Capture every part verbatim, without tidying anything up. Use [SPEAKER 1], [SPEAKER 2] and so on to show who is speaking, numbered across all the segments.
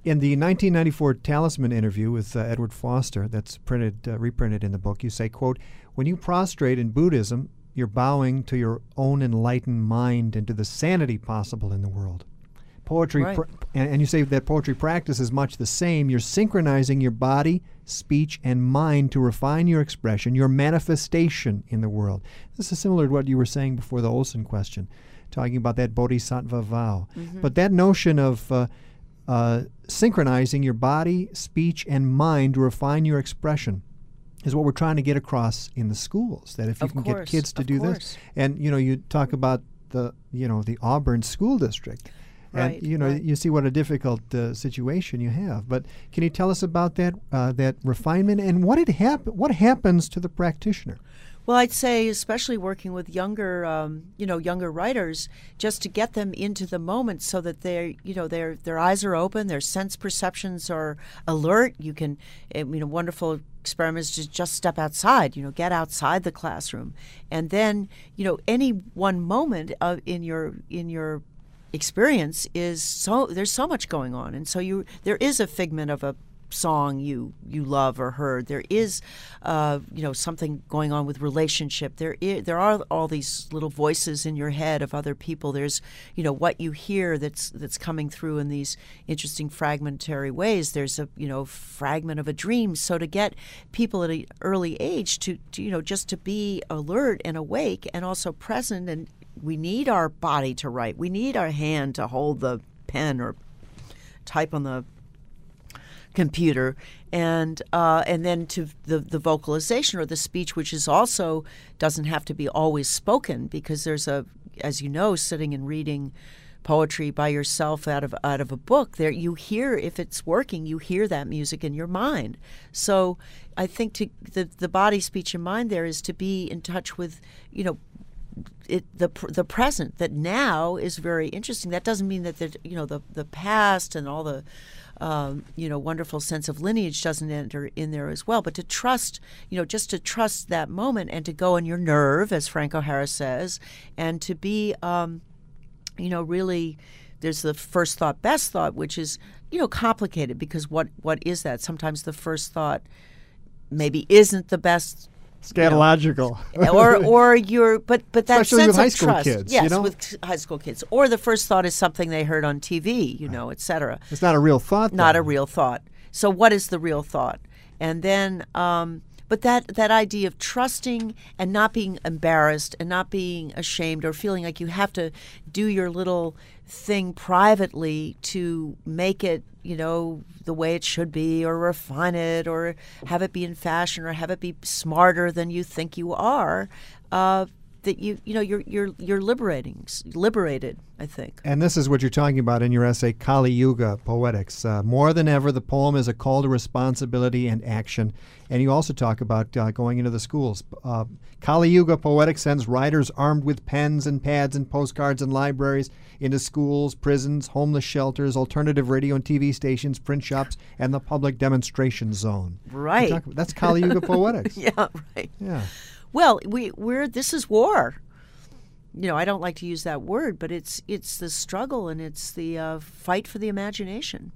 [SPEAKER 1] In the nineteen ninety-four Talisman interview with uh, Edward Foster, that's printed, uh, reprinted in the book, you say, quote, "When you prostrate in Buddhism, you're bowing to your own enlightened mind and to the sanity possible in the world. Poetry,
[SPEAKER 2] Right.
[SPEAKER 1] pr- and, and you say that poetry practice is much the same. You're synchronizing your body, speech, and mind to refine your expression, your manifestation in the world." This is similar to what you were saying before the Olson question, talking about that bodhisattva vow.
[SPEAKER 2] Mm-hmm.
[SPEAKER 1] But that notion of uh, uh, synchronizing your body, speech, and mind to refine your expression is what we're trying to get across in the schools. That if you
[SPEAKER 2] Of
[SPEAKER 1] can
[SPEAKER 2] course,
[SPEAKER 1] get kids to
[SPEAKER 2] of
[SPEAKER 1] do
[SPEAKER 2] course.
[SPEAKER 1] this, and you know, you talk about the you know the Auburn school district, and
[SPEAKER 2] Right,
[SPEAKER 1] you know
[SPEAKER 2] right.
[SPEAKER 1] you see what a difficult uh, situation you have. But can you tell us about that uh, that refinement and what it hap- what happens to the practitioner?
[SPEAKER 2] Well, I'd say, especially working with younger, um, you know, younger writers, just to get them into the moment, so that they're, you know, their their eyes are open, their sense perceptions are alert. You can, I mean, a wonderful experiment is to just step outside, you know, get outside the classroom, and then, you know, any one moment of in your in your experience is so there's so much going on, and so you there is a figment of a song you you love or heard. There is, uh, you know, something going on with relationship. There is, there are all these little voices in your head of other people. There's, you know, what you hear that's that's coming through in these interesting fragmentary ways. There's a, you know, fragment of a dream. So to get people at an early age to, to you know, just to be alert and awake and also present, and we need our body to write. We need our hand to hold the pen or type on the computer, and uh, and then to the the vocalization or the speech, which is also doesn't have to be always spoken, because there's a, as you know, sitting and reading poetry by yourself out of out of a book, there you hear, if it's working, you hear that music in your mind. So I think to the the body, speech, and mind there is to be in touch with, you know, it, the the present, that now is very interesting. That doesn't mean that the you know the the past and all the um, you know wonderful sense of lineage doesn't enter in there as well. But to trust, you know, just to trust that moment and to go on your nerve, as Frank O'Hara says, and to be um, you know really. There's the first thought, best thought, which is, you know, complicated, because what what is that? Sometimes the first thought maybe isn't the best.
[SPEAKER 1] Scatological.
[SPEAKER 2] You know, or or you're but but that
[SPEAKER 1] Especially
[SPEAKER 2] sense
[SPEAKER 1] with
[SPEAKER 2] of
[SPEAKER 1] high school
[SPEAKER 2] trust,
[SPEAKER 1] kids,
[SPEAKER 2] yes,
[SPEAKER 1] you know?
[SPEAKER 2] with high school kids, or the first thought is something they heard on T V, you know, et cetera.
[SPEAKER 1] It's not a real thought.
[SPEAKER 2] Not
[SPEAKER 1] though.
[SPEAKER 2] a real thought. So what is the real thought? And then, um, but that that idea of trusting and not being embarrassed and not being ashamed or feeling like you have to do your little thing privately to make it, you know, the way it should be, or refine it, or have it be in fashion, or have it be smarter than you think you are. Uh, that you you know you're you're you're liberating liberated, I think.
[SPEAKER 1] And this is what you're talking about in your essay, Kali Yuga Poetics. Uh, more than ever, the poem is a call to responsibility and action. And you also talk about uh, going into the schools. Uh, Kali Yuga Poetics sends writers armed with pens and pads and postcards and libraries into schools, prisons, homeless shelters, alternative radio and T V stations, print shops, and the public demonstration zone.
[SPEAKER 2] Right.
[SPEAKER 1] Talk, that's Kali Yuga Poetics.
[SPEAKER 2] Yeah, right.
[SPEAKER 1] Yeah.
[SPEAKER 2] Well, we we're this is war. You know, I don't like to use that word, but it's it's the struggle, and it's the uh, fight for the imagination,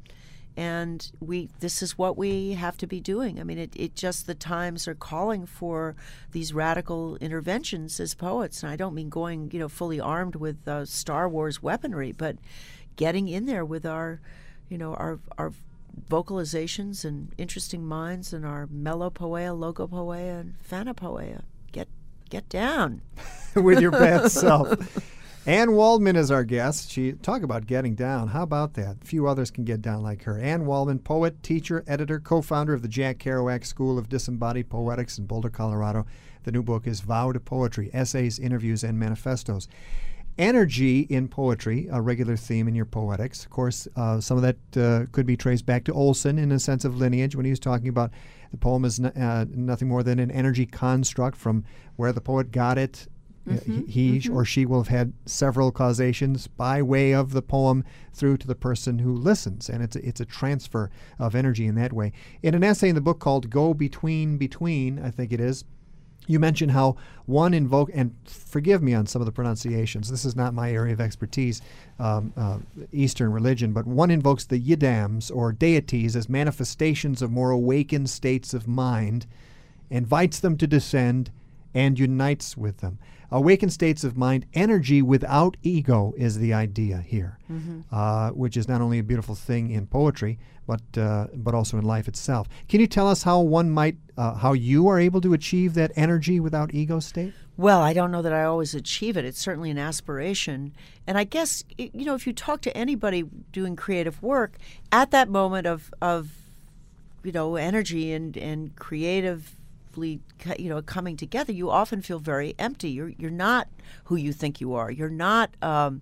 [SPEAKER 2] and we this is what we have to be doing. I mean, it, it just the times are calling for these radical interventions as poets, and I don't mean going, you know, fully armed with uh, Star Wars weaponry, but getting in there with our, you know, our our vocalizations and interesting minds and our melopoeia, logopoeia, and phanopoeia. Get get down.
[SPEAKER 1] With your best self. Ann Waldman is our guest. She talk about getting down. How about that? Few others can get down like her. Ann Waldman, poet, teacher, editor, co-founder of the Jack Kerouac School of Disembodied Poetics in Boulder, Colorado. The new book is Vow to Poetry, Essays, Interviews, and Manifestos. Energy in poetry, a regular theme in your poetics. Of course, uh, some of that uh, could be traced back to Olson in a sense of lineage when he was talking about the poem is n- uh, nothing more than an energy construct from where the poet got it.
[SPEAKER 2] Mm-hmm,
[SPEAKER 1] Uh, he
[SPEAKER 2] mm-hmm.
[SPEAKER 1] or she will have had several causations by way of the poem through to the person who listens, and it's a, it's a transfer of energy in that way. In an essay in the book called Go Between Between, I think it is, You mentioned how one invoke, and forgive me on some of the pronunciations, this is not my area of expertise, um, uh, Eastern religion, but one invokes the yidams, or deities, as manifestations of more awakened states of mind, invites them to descend, and unites with them. Awakened states of mind, energy without ego is the idea here, mm-hmm. uh, which is not only a beautiful thing in poetry, but uh, but also in life itself. Can you tell us how one might, uh, how you are able to achieve that energy without ego state?
[SPEAKER 2] Well, I don't know that I always achieve it. It's certainly an aspiration. And I guess, you know, if you talk to anybody doing creative work, at that moment of, of you know, energy and, and creative you know, coming together, you often feel very empty. You're you're not who you think you are. You're not, um,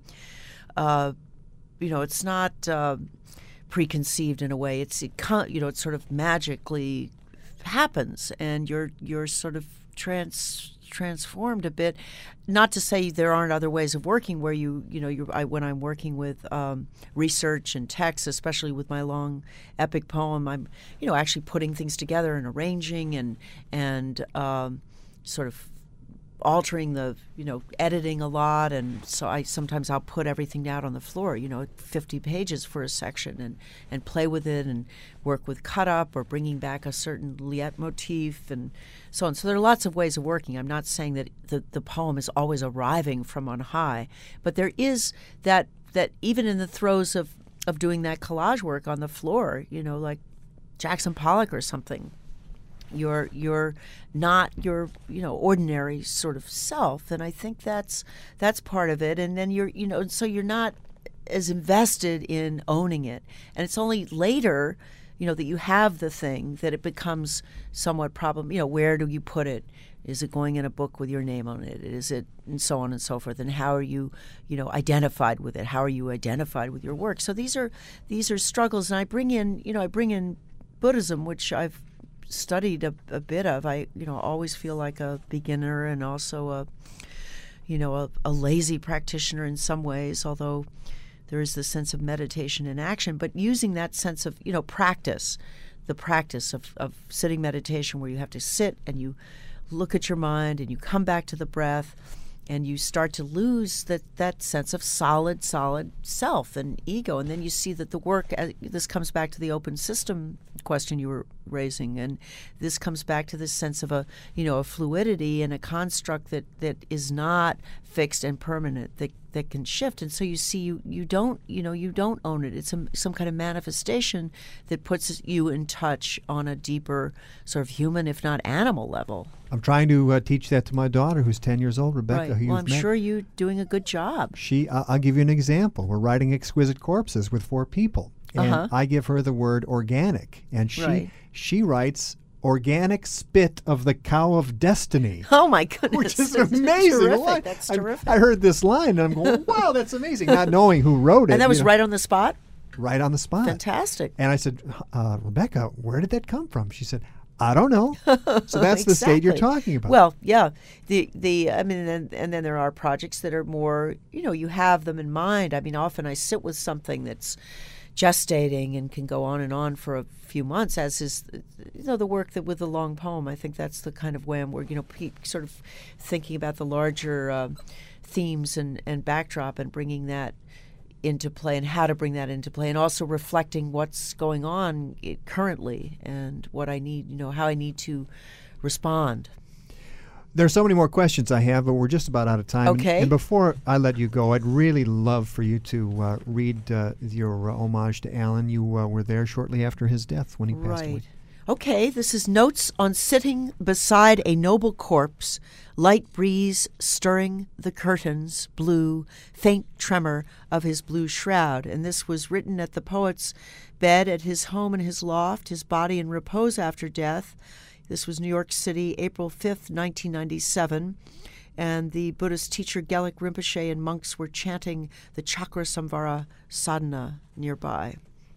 [SPEAKER 2] uh, you know, it's not uh, preconceived in a way. It's it, you know, it sort of magically happens, and you're you're sort of trans transformed a bit. Not to say there aren't other ways of working where you, you know, you I, when I'm working with um, research and text, especially with my long epic poem, I'm, you know, actually putting things together and arranging and and um, sort of altering the, you know, editing a lot. And so I sometimes I'll put everything out on the floor, you know, fifty pages for a section, and, and play with it and work with cut up or bringing back a certain leitmotif and so on. So there are lots of ways of working. I'm not saying that the, the poem is always arriving from on high, but there is that, that even in the throes of, of doing that collage work on the floor, you know, like Jackson Pollock or something, You're you're not your you know ordinary sort of self, and I think that's that's part of it. And then you're you know so you're not as invested in owning it, and it's only later, you know, that you have the thing that it becomes somewhat problem. You know, where do you put it? Is it going in a book with your name on it? Is it, and so on and so forth? And how are you, you know, identified with it? How are you identified with your work? So these are these are struggles, and I bring in you know I bring in Buddhism, which I've studied a, a bit of. I, you know, always feel like a beginner and also a, you know, a, a lazy practitioner in some ways, although there is the sense of meditation and action, but using that sense of, you know, practice, the practice of, of sitting meditation where you have to sit and you look at your mind and you come back to the breath and you start to lose that, that sense of solid, solid self and ego. And then you see that the work, uh, this comes back to the open system question you were raising, and this comes back to this sense of a, you know, a fluidity and a construct that, that is not fixed and permanent, that that can shift. And so you see you, you don't, you know, you don't own it. It's a, some kind of manifestation that puts you in touch on a deeper sort of human, if not animal level.
[SPEAKER 1] I'm trying to uh, teach that to my daughter, who's ten years old, Rebecca.
[SPEAKER 2] Right.
[SPEAKER 1] Who
[SPEAKER 2] Well,
[SPEAKER 1] you've
[SPEAKER 2] I'm
[SPEAKER 1] met.
[SPEAKER 2] sure you're doing a good job.
[SPEAKER 1] She, uh, I'll give you an example. We're writing Exquisite Corpses with four people, and
[SPEAKER 2] Uh-huh.
[SPEAKER 1] I give her the word organic, and she
[SPEAKER 2] Right.
[SPEAKER 1] she writes organic spit of the cow of destiny.
[SPEAKER 2] Oh my goodness!
[SPEAKER 1] Which is
[SPEAKER 2] That's
[SPEAKER 1] an amazing
[SPEAKER 2] terrific.
[SPEAKER 1] line.
[SPEAKER 2] That's
[SPEAKER 1] I-
[SPEAKER 2] terrific.
[SPEAKER 1] I, heard this line and I'm going, wow, that's amazing, not knowing who wrote it.
[SPEAKER 2] and that
[SPEAKER 1] you
[SPEAKER 2] was
[SPEAKER 1] know,
[SPEAKER 2] right on the spot.
[SPEAKER 1] right on the spot.
[SPEAKER 2] Fantastic.
[SPEAKER 1] And I said, uh, Rebecca, where did that come from? She said, I don't know. So that's the state you're
[SPEAKER 2] Exactly.
[SPEAKER 1] talking about.
[SPEAKER 2] Well, yeah. The the I mean, and, and then there are projects that are more, you know, you have them in mind. I mean, often I sit with something that's gestating and can go on and on for a few months, as is, you know, the work that with the long poem. I think that's the kind of way I'm, you know, pe- sort of thinking about the larger uh, themes and, and backdrop and bringing that into play and how to bring that into play, and also reflecting what's going on i- currently and what I need, you know, how I need to respond.
[SPEAKER 1] There's so many more questions I have, but we're just about out of time. And-
[SPEAKER 2] Okay.
[SPEAKER 1] And, before I let you go, I'd really love for you to uh, read uh, your uh, homage to Alan. You uh, were there shortly after his death when he passed away.
[SPEAKER 2] Right. Okay, this is Notes on Sitting Beside a Noble Corpse, Light Breeze Stirring the Curtains, Blue, Faint Tremor of His Blue Shroud. And this was written at the poet's bed at his home in his loft, his body in repose after death. This was New York City, April fifth, nineteen ninety-seven. And the Buddhist teacher Gelek Rinpoche and monks were chanting the Chakra Samvara Sadhana nearby.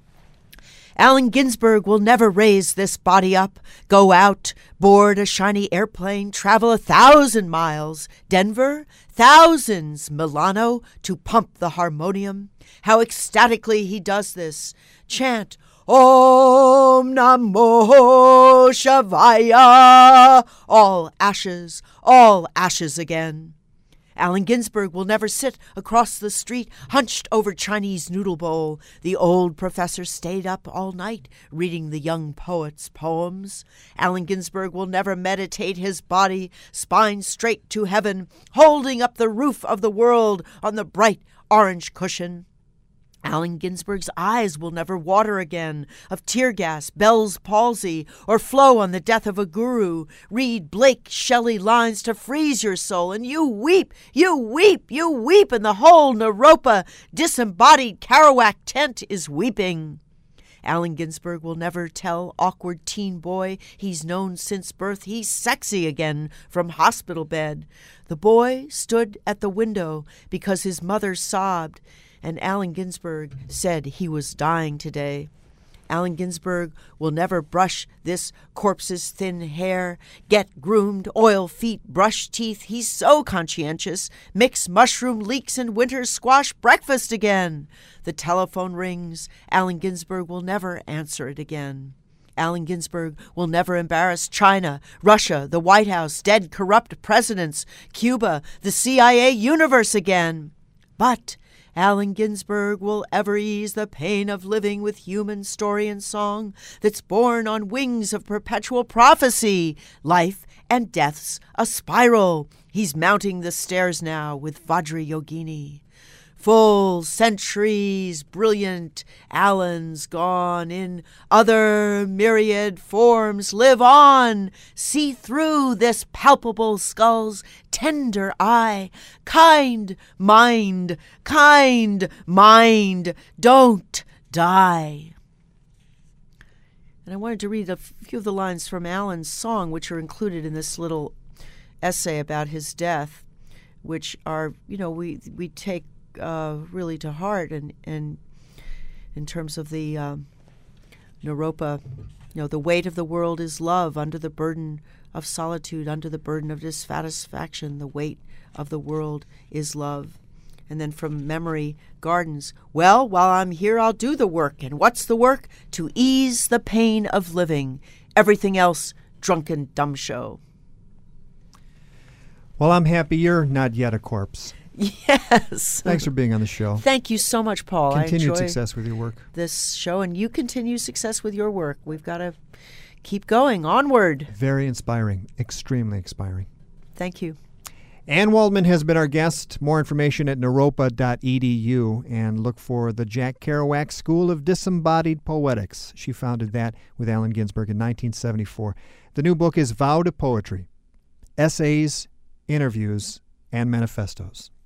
[SPEAKER 2] Allen Ginsberg will never raise this body up, go out, board a shiny airplane, travel a thousand miles. Denver, thousands, Milano, to pump the harmonium. How ecstatically he does this. Chant, Om Namo Shivaya. All ashes, all ashes again. Allen Ginsberg will never sit across the street, hunched over Chinese noodle bowl. The old professor stayed up all night, reading the young poet's poems. Allen Ginsberg will never meditate his body, spine straight to heaven, holding up the roof of the world on the bright orange cushion. Allen Ginsberg's eyes will never water again of tear gas, Bell's palsy, or flow on the death of a guru. Read Blake Shelley lines to freeze your soul, and you weep, you weep, you weep, and the whole Naropa disembodied Kerouac tent is weeping. Allen Ginsberg will never tell awkward teen boy he's known since birth he's sexy again from hospital bed. The boy stood at the window because his mother sobbed, and Allen Ginsberg said he was dying today. Allen Ginsberg will never brush this corpse's thin hair, get groomed, oil feet, brush teeth. He's so conscientious. Mix mushroom leeks and winter squash breakfast again. The telephone rings. Allen Ginsberg will never answer it again. Allen Ginsberg will never embarrass China, Russia, the White House, dead corrupt presidents, Cuba, the C I A universe again. But Allen Ginsberg will ever ease the pain of living with human story and song that's born on wings of perpetual prophecy. Life and death's a spiral. He's mounting the stairs now with Vajrayogini. Full centuries, brilliant Allen's gone. In other myriad forms live on. See through this palpable skull's tender eye. Kind mind, kind mind, don't die. And I wanted to read a few of the lines from Allen's song, which are included in this little essay about his death, which are, you know, we we take Uh, really to heart, and, and in terms of the um, Naropa, you know, the weight of the world is love under the burden of solitude, under the burden of dissatisfaction. The weight of the world is love. And then from Memory Gardens, well, while I'm here, I'll do the work. And what's the work? To ease the pain of living. Everything else, drunken dumb show.
[SPEAKER 1] Well, I'm happy you're not yet a corpse.
[SPEAKER 2] Yes.
[SPEAKER 1] Thanks for being on the show.
[SPEAKER 2] Thank you so much, Paul.
[SPEAKER 1] Continued
[SPEAKER 2] I enjoy
[SPEAKER 1] success with your work.
[SPEAKER 2] This show, and you continue success with your work. We've got to keep going, onward.
[SPEAKER 1] Very inspiring, extremely inspiring.
[SPEAKER 2] Thank you.
[SPEAKER 1] Ann Waldman has been our guest. More information at naropa dot e d u, and look for the Jack Kerouac School of Disembodied Poetics. She founded that with Allen Ginsberg in nineteen seventy-four. The new book is Vow to Poetry: Essays, Interviews, and Manifestos.